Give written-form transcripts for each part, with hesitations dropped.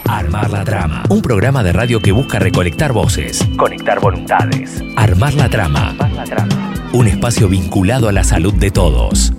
Armar la Trama, un programa de radio que busca recolectar voces, conectar voluntades. Armar la Trama, un espacio vinculado a la salud de todos.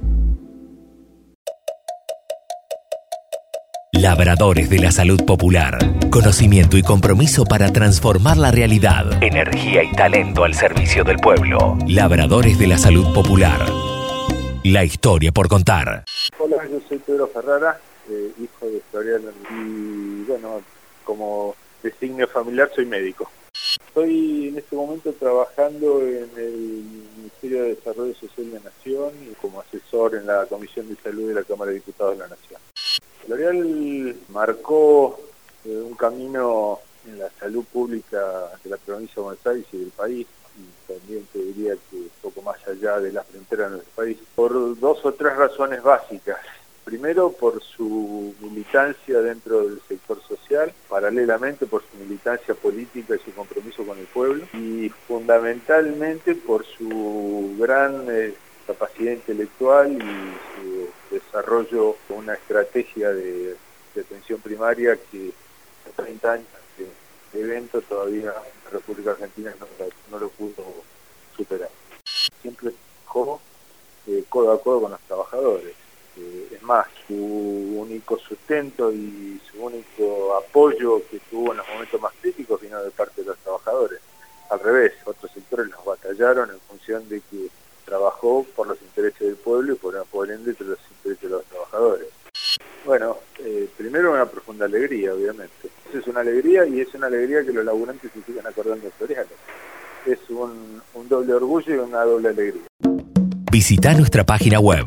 Labradores de la Salud Popular. Conocimiento y compromiso para transformar la realidad. Energía y talento al servicio del pueblo. Labradores de la Salud Popular. La historia por contar. Hola, yo soy Pedro Ferrara, hijo de Floriano, y bueno, como designio familiar soy médico. Estoy en este momento trabajando en el Ministerio de Desarrollo Social de la Nación y como asesor en la Comisión de Salud de la Cámara de Diputados de la Nación. L'Oréal marcó un camino en la salud pública de la provincia de Buenos Aires y del país, y también te diría que un poco más allá de las fronteras de nuestro país, por dos o tres razones básicas. Primero, por su militancia dentro del sector social, paralelamente por su militancia política y su compromiso con el pueblo, y fundamentalmente por su gran capacidad intelectual y su desarrollo con una estrategia de atención primaria que a 30 años de evento todavía la República Argentina no lo pudo superar. Siempre trabajó codo a codo con los trabajadores. Es más, su único sustento y su único apoyo que tuvo en los momentos más críticos vino de parte de los trabajadores. Al revés, otros sectores los batallaron en función de que trabajó por los intereses del pueblo y por ende los intereses de los trabajadores. Bueno, primero una profunda alegría, obviamente. Eso es una alegría, y es una alegría que los laburantes se sigan acordando de Floriano. Es un doble orgullo y una doble alegría. Visita nuestra página web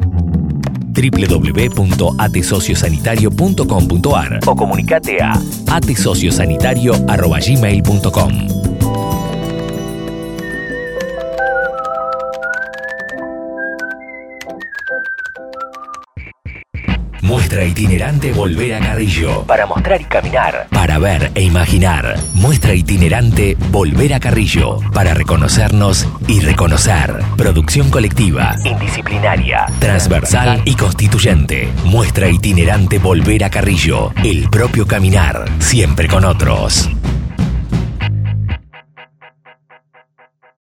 www.atesociosanitario.com.ar o comunicate a atesociosanitario@gmail.com. Muestra itinerante Volver a Carrillo. Para mostrar y caminar. Para ver e imaginar. Muestra itinerante Volver a Carrillo. Para reconocernos y reconocer. Producción colectiva, indisciplinaria, transversal y constituyente. Muestra itinerante Volver a Carrillo. El propio caminar, siempre con otros.